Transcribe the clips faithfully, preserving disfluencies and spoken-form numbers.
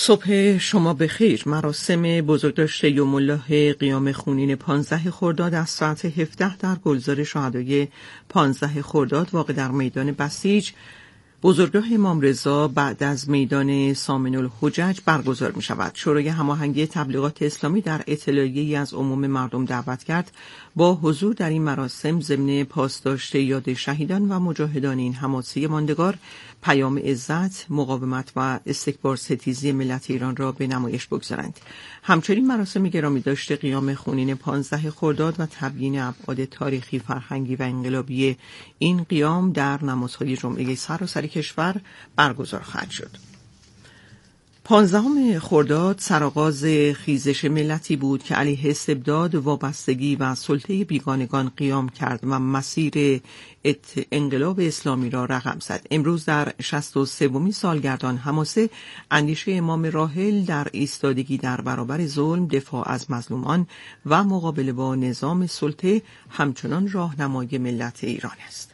صبح شما بخیر. مراسم بزرگداشت یوم الله قیام خونین پانزده خرداد از ساعت هفده در گلزار شهدای پانزده خرداد واقع در میدان بسیج بزرگراه امام رضا بعد از میدان سامن الحجج برگزار می شود. شورای هماهنگی تبلیغات اسلامی در اطلاعیه‌ای از عموم مردم دعوت کرد با حضور در این مراسم ضمن پاسداشت یاد شهیدان و مجاهدان این حماسه ماندگار پیام عزت، مقاومت و استکبار ستیزی ملت ایران را به نمایش بگذارند. همچنین مراسم گرامی داشته قیام خونین پانزده خرداد و تبیین ابعاد تاریخی، فرهنگی و انقلابی این قیام در نمازهای جمعه سراسر کشور برگزار خواهد شد. پانزدهم خرداد سرآغاز خیزش ملتی بود که علیه استبداد، وابستگی و سلطه بیگانگان قیام کرد و مسیر انقلاب اسلامی را رقم زد. امروز در شصت و سومین سالگرد آن حماسه، اندیشه امام راحل در ایستادگی در برابر ظلم، دفاع از مظلومان و مقابله با نظام سلطه همچنان راهنمای ملت ایران است.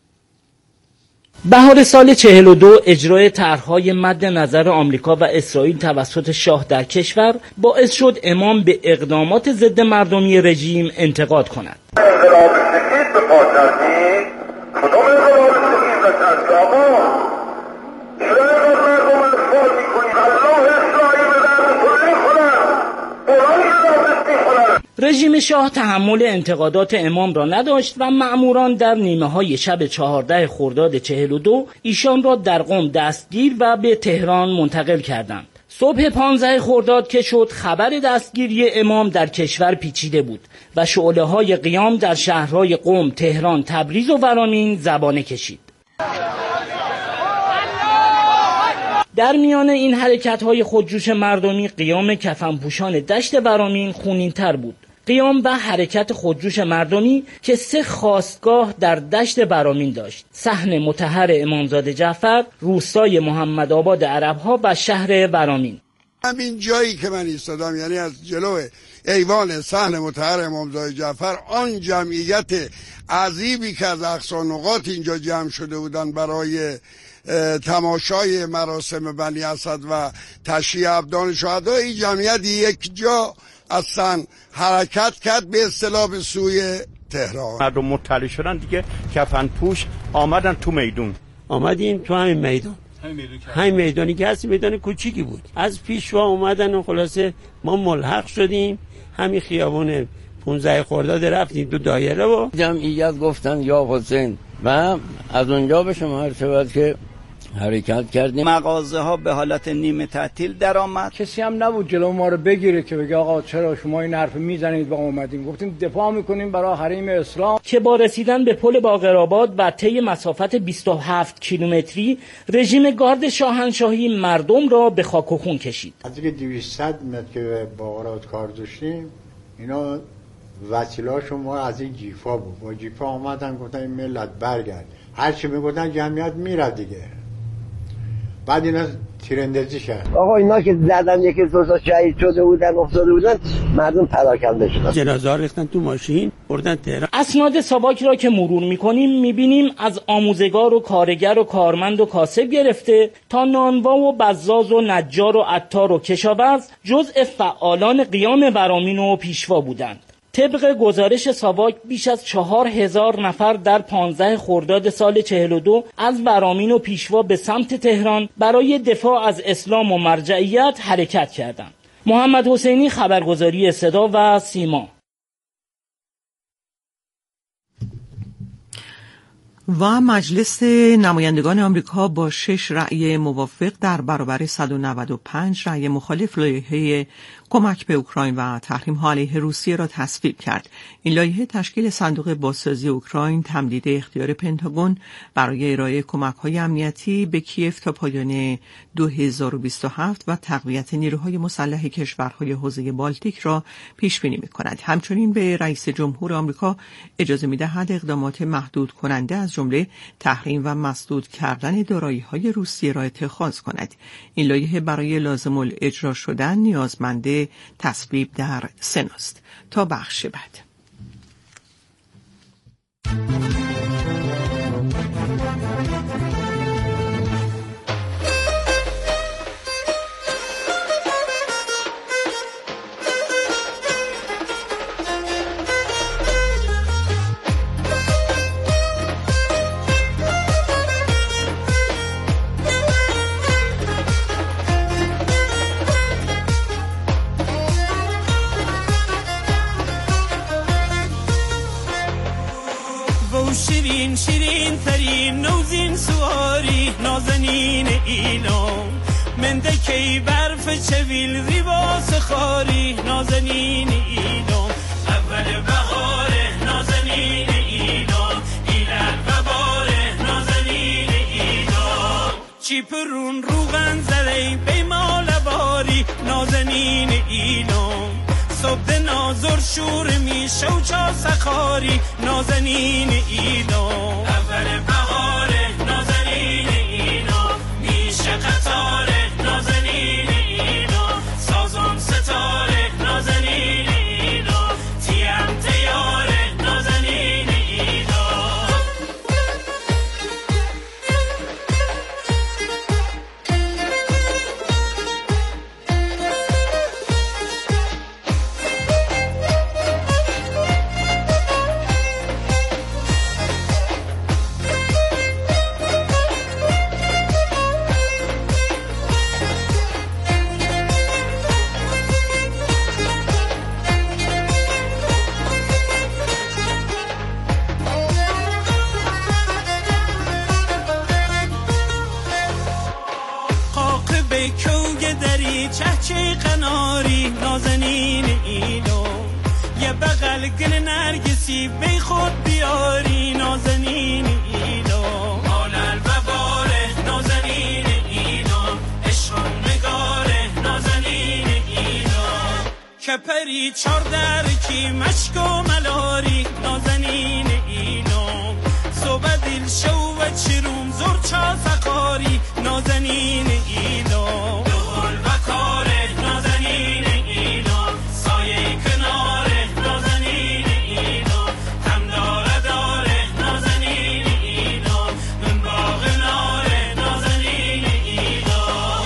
بهار سال چهل و دو اجرای طرح‌های مد نظر آمریکا و اسرائیل توسط شاه در کشور باعث شد امام به اقدامات ضد مردمی رژیم انتقاد کند. انقلاب سفید به پا کردیم، کدام انقلاب سفید به ترجاما چرا اینقدر مردم اصفال میکنید؟ الله اسرائیل به درد کلی خورد، قرآن که دادستی خورد. رژیم شاه تحمل انتقادات امام را نداشت و مأموران در نیمه های شب چهارده خرداد چهل و دو ایشان را در قم دستگیر و به تهران منتقل کردند. صبح پانزده خرداد که شد، خبر دستگیری امام در کشور پیچیده بود و شعله های قیام در شهرهای قم، تهران، تبریز و ورامین زبانه کشید. در میان این حرکت‌های خودجوش مردمی، قیام کفنپوشان دشت ورامین خونین‌تر بود. قیام و حرکت خودجوش مردمی که سه خاستگاه در دشت ورامین داشت: صحن مطهر امامزاده جعفر، روستای محمدآباد عرب‌ها و شهر ورامین. همین جایی که من ایستادم، یعنی از جلو ایوان صحن مطهر امامزاده جعفر، آن جمعیت عظیمی که از اقصی نقاط اینجا جمع شده بودند برای تماشای مراسم بنی اسد و تشییع ابدان شهدا، این جمعیت یک جا اصلا حرکت کرد به اصطلاح به سوی تهران. مردم مطلع شدن دیگه، کفن پوش آمدن تو میدون. آمدیم تو همین میدان، همین میدانی که هست میدان کوچیکی بود. از پیشوا اومدن و خلاصه ما ملحق شدیم همین خیابون پانزده خرداد، رفتیم تو دایره و جمعیت گفتن یا حسین و از اونجا به شما عرض شود که حرکت کردیم. مغازه ها به حالت نیمه تعطیل در آمد. کسی هم نبود جلو ما رو بگیره که بگه آقا چرا شما این حرف میزنید و اومدیم. گفتیم دفاع میکنیم برای حریم اسلام. که با رسیدن به پل باقرآباد و طی مسافت بیست و هفت کیلومتری، رژیم گارد شاهنشاهی مردم را به خاک و خون کشید. از دیگه دویست متر که به باقرآباد کار داشتیم، اینا وسیله‌هاشون ما از این جیفا بود. با جیفا اومدن گفتن این ملت برگرد. هر چی میگفتن جمعیت میره دیگه. بعد اینا تیراندازی کرد. آقا اینا که زدن یکی دو تا شهید شده بودن، افتاده بودن، مردم پراکنده شدن. جنازه ها ریختن تو ماشین بردن تهران. اسناد ساواک را که مرور می‌کنیم می‌بینیم از آموزگار و کارگر و کارمند و کاسب گرفته تا نانوا و بزاز و نجار و عطار و کشاورز جزء فعالان قیام ورامین و پیشوا بودند. طبق گزارش ساواک بیش از چهار هزار نفر در پانزده خرداد سال چهل و دو از ورامین و پیشوا به سمت تهران برای دفاع از اسلام و مرجعیت حرکت کردند. محمد حسینی، خبرگزاری صدا و سیما. و مجلس نمایندگان آمریکا با شش رأی موافق در برابر صد و نود و پنج رأی مخالف لایحه کمک به اوکراین و تحریم‌ها علیه روسیه را تصویب کرد. این لایحه تشکیل صندوق بازسازی اوکراین، تمدید اختیار پنتاگون برای ارائه کمک‌های امنیتی به کیف تا پایان دو هزار و بیست و هفت و تقویت نیروهای مسلح کشورهای حوزه بالتیک را پیش بینی می‌کند. همچنین به رئیس جمهور آمریکا اجازه می‌دهد اقدامات محدود کننده از جمله تحریم و مسدود کردن دارایی‌های روسیه را اتخاذ کند. این لایحه برای لازم الاجرا شدن نیازمند تصویب در سناست. تا بخش بعد. شیرین شیرین ترین نوزین سواری نازنین ایلام منده کی برف چویل ریباس خاری نازنین ایلام اول بهاره نازنین ایلام ایلت بباره نازنین ایلام چیپرون روغن زده بیمال باری نازنین ایلام صبح نازر شور میشه و چا سخاری نازنین ایلام اول بهاره نازنین ایلام میشه قطاره نازنین ایلام سازون ستاره نازنین ایلام تیم تیاره نازنین ایلام چهچه قناری نازنین ایلام یه بغل گل نرگسی بی خود بیاری نازنین ایلام مالل بباره نازنین ایلام عشقم نگاره نازنین ایلام کپری چار درکی مشک و ملاری نازنین ایلام صبح دل شو و چروم زور چا سقاری نازنین ایلام کاره نازنین ایلام سایه کناره نازنین ایلام هم داره داره نازنین ایلام من باغ ناره نازنین ایلام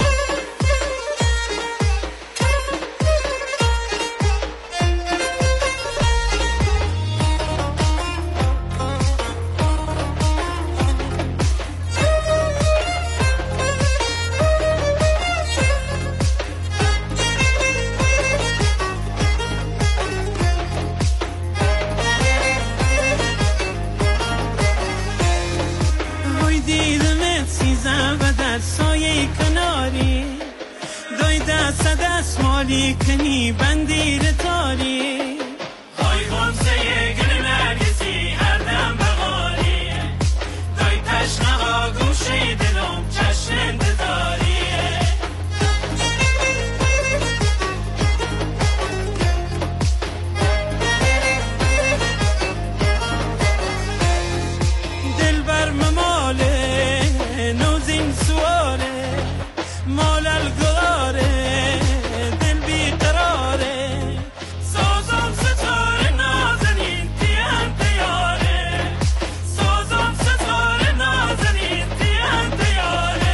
سایه کناری دوی دست دست مالی کنی بندیر تاری های غمزه گل نرگسی هر دم بغاری دوی تشنقا گوشی دلم چشم انتظاری دل بر مماله نوزین سواره مال الگاره دل بی قراره سازم ستاره نازنین تیم تیاره سازم ستاره نازنین تیم تیاره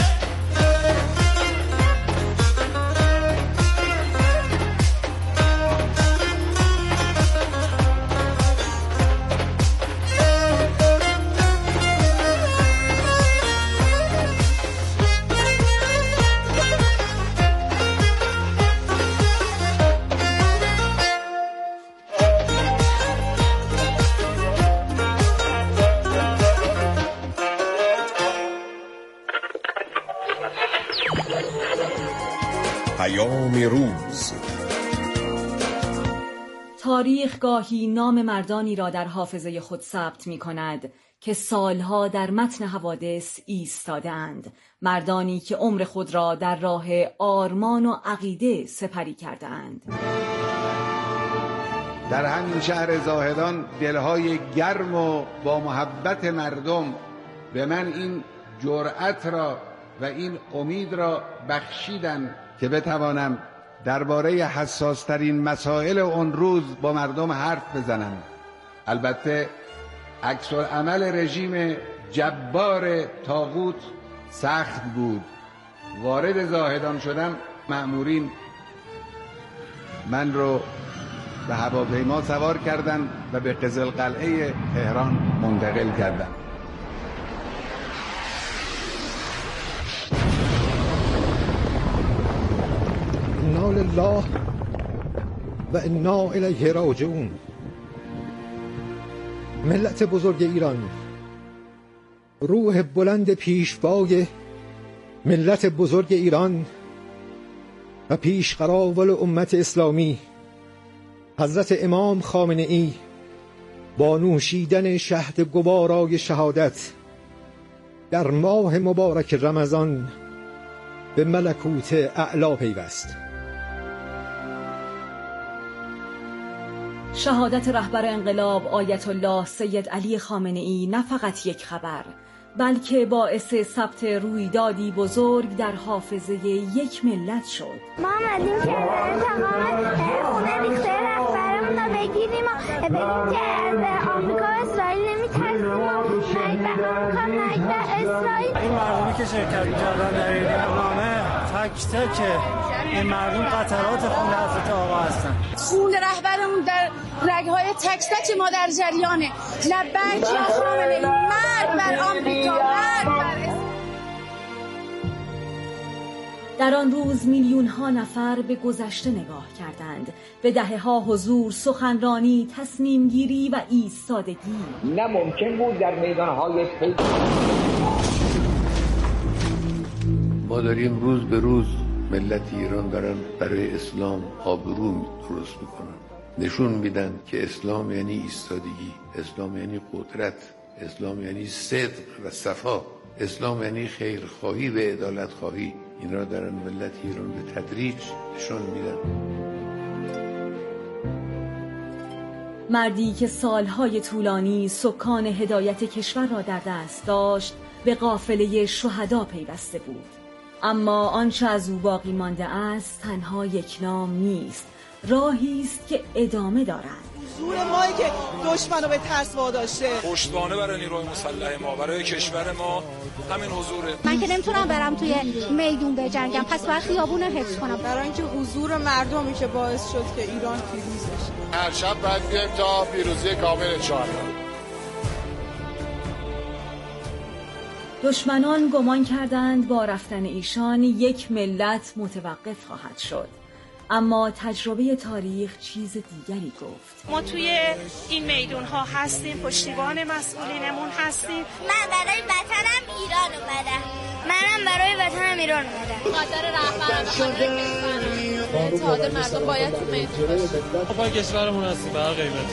پیام روز. تاریخ گاهی نام مردانی را در حافظه خود ثبت می کند که سالها در متن حوادث ایستاده‌اند، مردانی که عمر خود را در راه آرمان و عقیده سپری کرده‌اند. در همین شهر زاهدان دلهای گرم و با محبت مردم به من این جرأت را و این امید را بخشیدن که بتوانم درباره حساسترین مسائل اون روز با مردم حرف بزنم. البته عکس‌العمل رژیم جبار طاغوت سخت بود. وارد زاهدان شدم، مأمورین من رو به هواپیما سوار کردن و به قزلقلعه تهران منتقل کردن. انا لله و انا الیه راجعون. ملت بزرگ ایران، روح بلند پیشوای ملت بزرگ ایران و پیشقراول امت اسلامی حضرت امام خامنه ای با نوشیدن شهد گوارای شهادت در ماه مبارک رمضان به ملکوت اعلا پیوست. شهادت رهبر انقلاب آیت الله سید علی خامنه ای نه فقط یک خبر، بلکه باعث ثبت رویدادی بزرگ در حافظه یک ملت شد. ما آمدیم که انتقام خونه ریخته رهبرمون رو بگیریم و بگیم که از آمریکا و اسرائیل نمی‌ترسیم و مرگ بر آمریکا، مرگ بر اسرائیل. این مردمی که شرکت کردن در این اقدامه تک تک این مردم قطرات خون حضرت آقا هستن. خون رهبرمون در رگ‌های تک تک ما در جریانه. لبیک یا خامنه‌ای، مرگ بر آمریکا، مرگ بر. در آن روز میلیون ها نفر به گذشته نگاه کردند، به دهه ها حضور، سخنرانی، تصمیم گیری و ایستادگی. نه ممکن بود در میدان‌های ما داریم روز به روز ملت ایران دارن برای اسلام آبرو درست میکنن، نشون میدن که اسلام یعنی ایستادگی، اسلام یعنی قدرت، اسلام یعنی صدق و صفا، اسلام یعنی خیرخواهی و عدالتخواهی. این را دارن ملت ایران به تدریج نشون میدن. مردی که سالهای طولانی سکان هدایت کشور را در دست داشت، به قافله شهدا پیوسته بود. اما آنچه از او باقی مانده است تنها یک نام نیست، راهی است که ادامه دارد. زور مایی که دشمنو به ترس واداشته، پشتوانه برای نیروی مسلح ما، برای کشور ما همین حضوره. من که نمیتونم برم توی میدون بجنگم، پس باید خیابون رو حفظ کنم، برای اینکه حضور مردمی که باعث شد که ایران پیروز بشه. هر شب باید بیایم تا پیروزی کامل انشاءالله. دشمنان گمان کردند با رفتن ایشان یک ملت متوقف خواهد شد، اما تجربه تاریخ چیز دیگری گفت. ما توی این میدون ها هستیم، پشتیبان مسئولینمون هستیم. من برای وطنم ایران اومدم، منم برای وطنم ایران اومدم. قدر رهبرم بخاطر اتحاد مردم باید تو میدون باشه. ما کشورمون هستیم به هر قیمتی.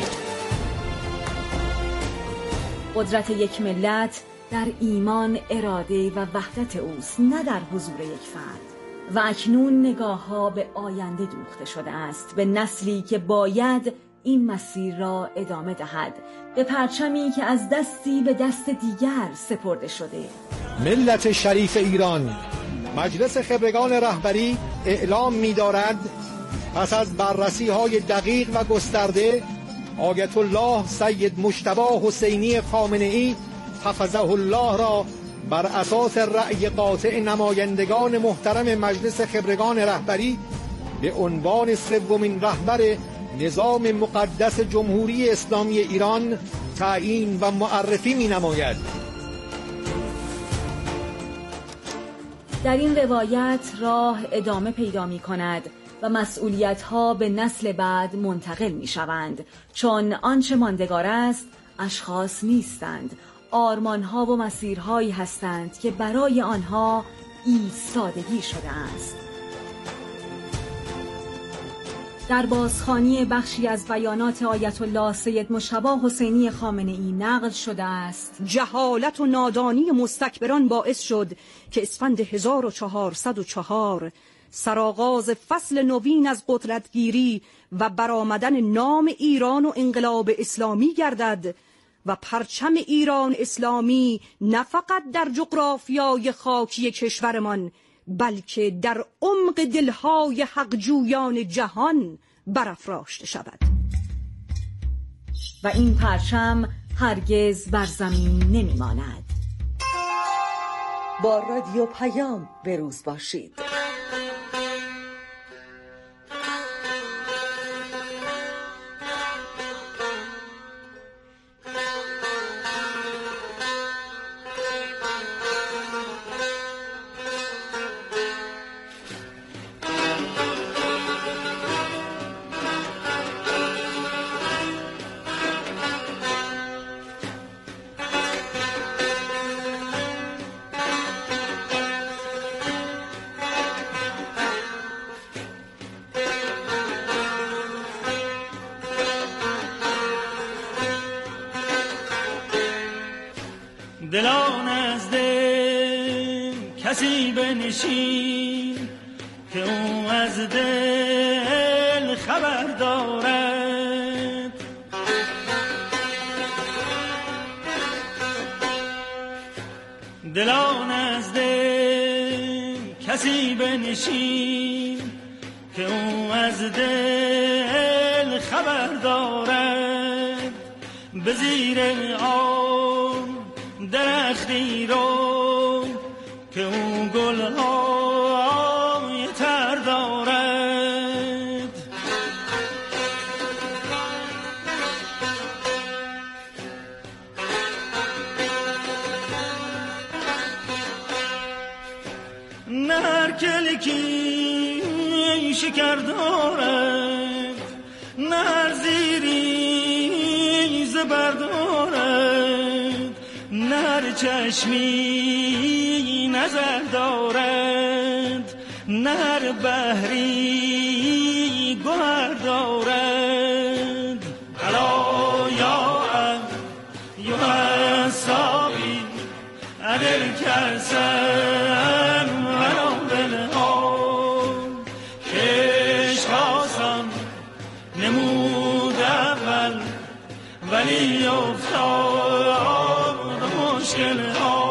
قدرت یک ملت در ایمان، اراده و وحدت اوست، نه در حضور یک فرد. و اکنون نگاه ها به آینده دوخته شده است، به نسلی که باید این مسیر را ادامه دهد، به پرچمی که از دستی به دست دیگر سپرده شده. ملت شریف ایران، مجلس خبرگان رهبری اعلام می دارد پس از بررسی های دقیق و گسترده، آیت الله سید مجتبی حسینی خامنه ای حفظه الله را بر اساس رأی قاطع نمایندگان محترم مجلس خبرگان رهبری به عنوان سومین رهبر نظام مقدس جمهوری اسلامی ایران تعیین و معرفی می نماید. در این روایت راه ادامه پیدا می کند و مسئولیت ها به نسل بعد منتقل می شوند، چون آنچه ماندگار است اشخاص نیستند، آرمان‌ها و مسیرهایی هستند که برای آنها ایستادگی شده است. در بازخوانی بخشی از بیانات آیت الله سید مجتبی حسینی خامنه ای نقل شده است: جهالت و نادانی مستکبران باعث شد که اسفند هزار و چهارصد و چهار سرآغاز فصل نوین از قدرتگیری و برآمدن نام ایران و انقلاب اسلامی گردد و پرچم ایران اسلامی نه فقط در جغرافیای خاکی کشورمان بلکه در عمق دلهای حقجویان جهان برافراشته شود. و این پرچم هرگز بر زمین نمیماند. با رادیو پیام به روز باشید. دلان از دل کسی بنشین که او از دل خبر دارد. دلان از دل کسی بنشین که او از دل خبر دارد. به زیر آب درختی رو که او گلهای تر دارد. نه هر کلکی شکر دارد، نه هر زیری زبر دارد، نه هر چشمی نظر دارد، نه هر بحری گوهر دارد. الا یا اب یا ساقی ادل کسم ولو بالآب کش خواستم نمود اول ولی افتاد مشکل ها.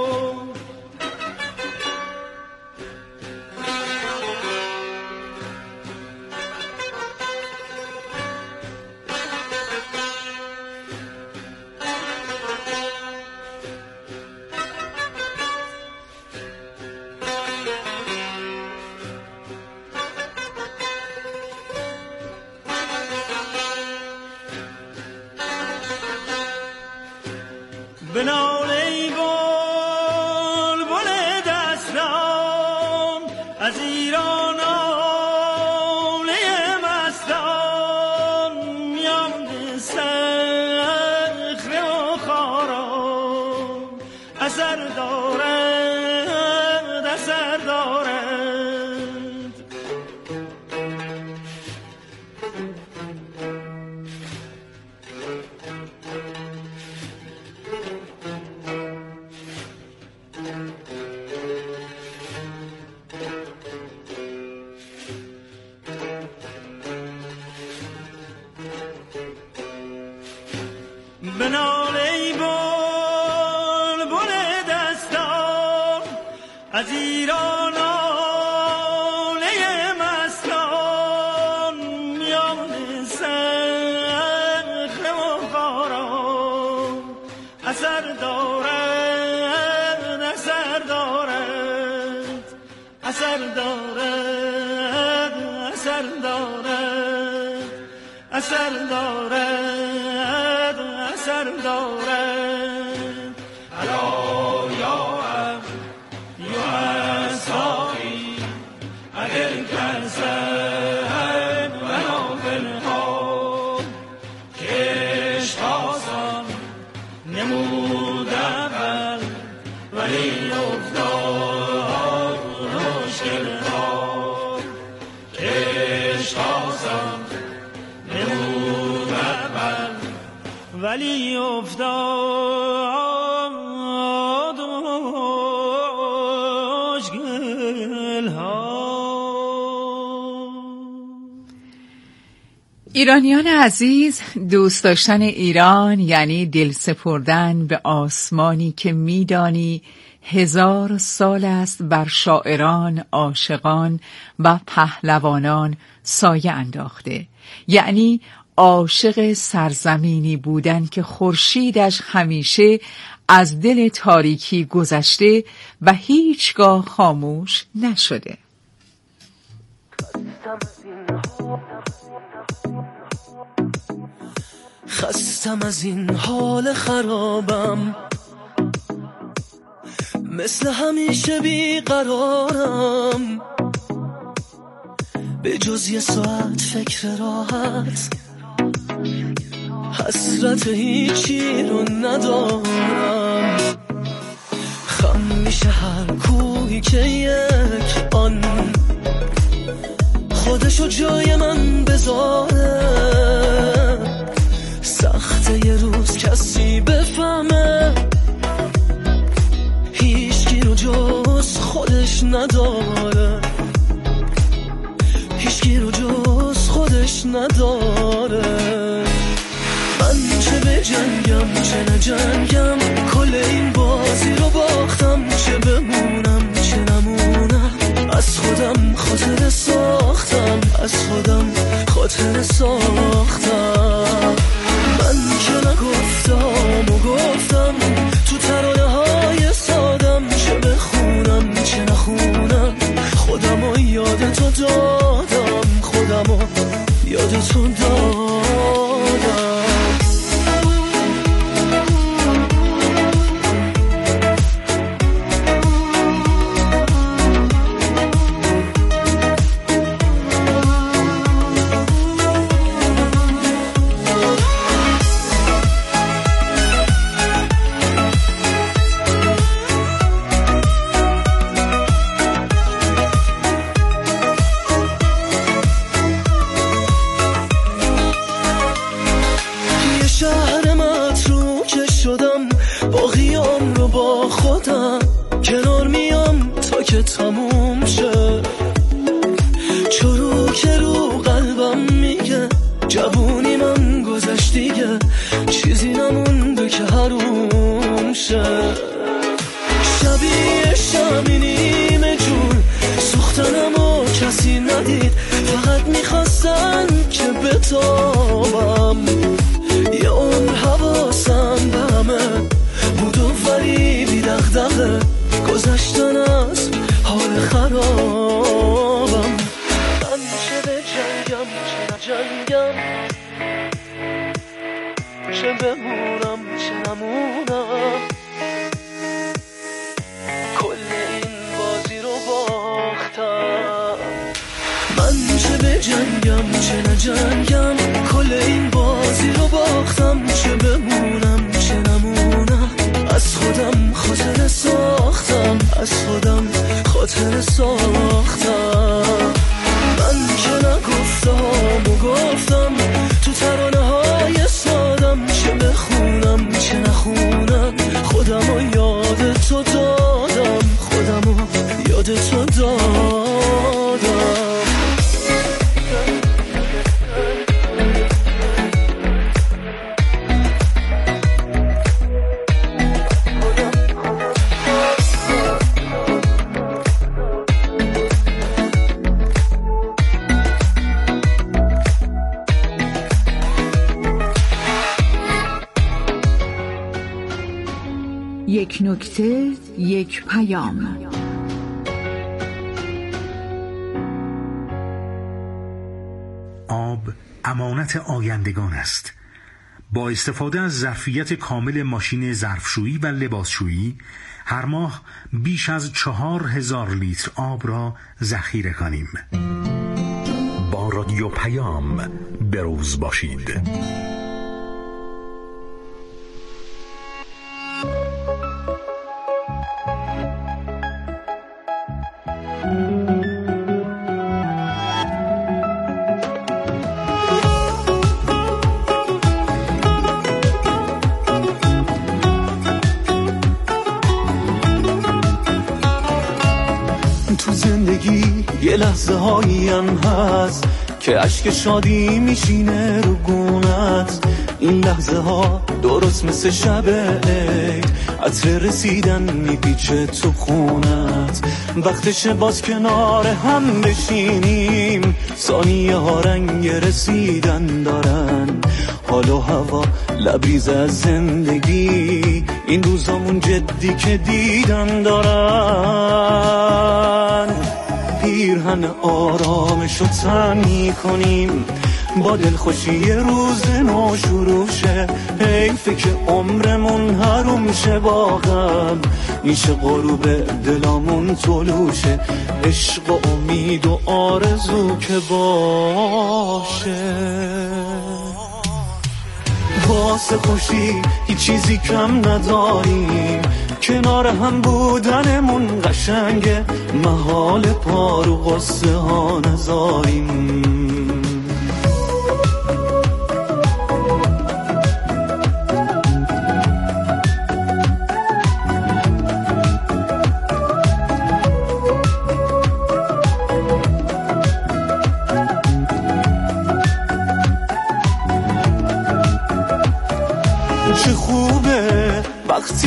بنال ای بلبل دستان از ایران آله مستان میان صخره و خارا اثر دارد اثر دارد. بنال ای بلبل دستان از ایران آله مستان میان صخره و خارا اثر دارد اثر دارد اثر دارد اثر دارد اثر دارد اثر دارد. الا یا اب یا ساقی ادل کسم ولو بالآب کش خواستم نمود اول ولی افتاد مشکل ها. کش خواستم نمود اول ولی افتاد مشکل ها. ایرانیان عزیز، دوست داشتن ایران یعنی دل سپردن به آسمانی که میدانی هزار سال است بر شاعران، عاشقان و پهلوانان سایه انداخته. یعنی عاشق سرزمینی بودن که خورشیدش همیشه از دل تاریکی گذشته و هیچگاه خاموش نشده. خستم از این حال خرابم، مثل همیشه بیقرارم، به جز یه ساعت فکر راحت، حسرت هیچی رو ندارم. خم میشه هر کوهی که یک آن خودشو جای من بذاره. سخته یه روز کسی بفهمه نداره، هیچکی رو جز خودش نداره. من چه به جنگم چه نجنگم، کل این بازی رو باختم، چه بمونم چه نمونم، از خودم خاطر ساختم، از خودم خاطر ساختم. من که نگفتم و گفتم تو ترانه های سادم، چه بخونم چه نخونم، خودم رو یاد تو دادم، خودم رو یاد تو دادم. تموم شه، چرو که رو قلبم میگه جوونی من گذشت دیگه، چیزی نمونده که حروم شه. شبیه شمی نیمه جون سوختنمو کسی ندید، فقط میخواستن که بتابم، یه عمر حواسم به همه بود و ولی بی دغدغه، گذشتن از حال خرابم. من چه به جنگم چه نجنگم، چه بمونم چه نمونم، کل این بازی رو باختم. من چه به جنگم چه نجنگم، کل این بازی رو باختم، چه بمونم چه نمونم، از خودم خاطر ساختم، از خودم خاطر ساختم. من که نگفتم و گفتم تو ترانه های سادم، چه بخونم چه نخونم، خودم رو یاد تو دادم، خودم رو یاد تو دادم. یک نکته، یک پیام. آب امانت آیندگان است. با استفاده از ظرفیت کامل ماشین ظرفشویی و لباسشویی هر ماه بیش از چهار هزار لیتر آب را ذخیره کنیم. با رادیو پیام بروز باشید. تو زندگی یه لحظه هایی هم هست که اشک شادی میشینه رو گونت. این لحظه ها درست مثل شب عید، عطر رسیدن میپیچه تو خونت. وقتشه باز کنار هم بشینیم، ثانیه ها رنگ رسیدن دارن. حال و هوا لبریز از زندگی، این روزامون جدی که دیدن دارن. پیرهن آرامشو تن میکنیم، با دلخوشی روز نو شروع شه. حیفه که عمرمون حروم شه، با غم میشه غروب دلامون طلوشه. عشق و امید و آرزو که باشه، واسه خوشی هیچ چیزی کم نداریم. کنار هم بودنمون قشنگه، محال پارو قصه ها نذاریم.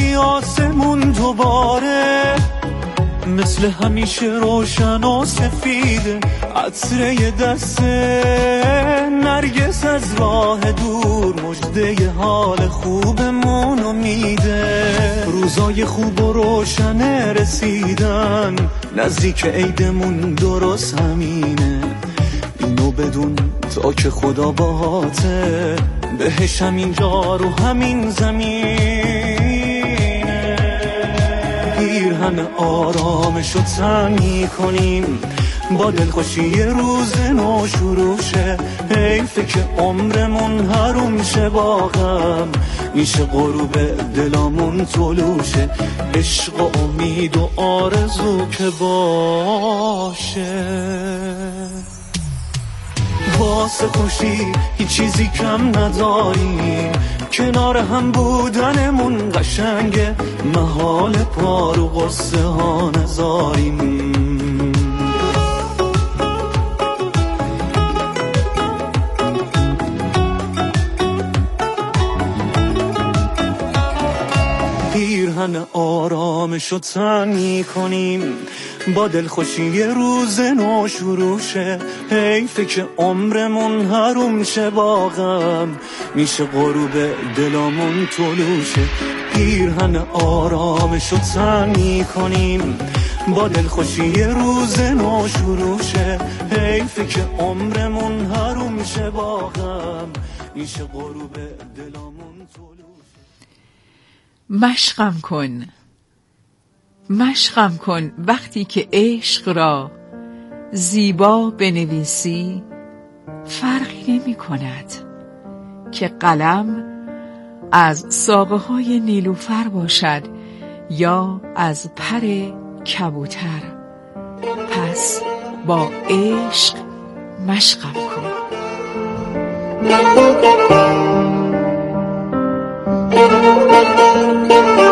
اومدی آسمون دوباره، مثل همیشه روشن و سفیده، عطره دست نرگس از راه دور مژده حال خوبمونو میده. روزای خوب و روشن رسیدن، نزدیک عیدمون درست همینه. اینو بدون تا که خدا باهاته، بهش همین جا رو همین زمینه. پیرهن آرامشو تن میکنیم، با دلخوشی یه روز نو شروع شه. حیفه که عمرمون حروم شه، با غم میشه غروب دلامون طلوع شه. عشق و امید و آرزو که باشه، واسه خوشی هیچ چیزی کم نداریم. کنار هم بودنمون قشنگه، محال پا رو قصه ها نذاریم. پیرهن آرامشو تن میکنیم، با دلخوشی یه روز نو شروع شه. حیفه که عمرمون حروم شه، با غم میشه غروب دلامون طلوع شه. پیرهن آرامشو تن میکنیم، با دلخوشی یه روز نو شروع شه. حیفه که عمرمون حروم شه، با غم میشه غروب دلامون طلوع شه. مشقم کن، مشقم کن وقتی که عشق را زیبا بنویسی. فرقی نمی کند که قلم از ساقه های نیلوفر باشد یا از پر کبوتر. پس با عشق مشقم کن. Thank you.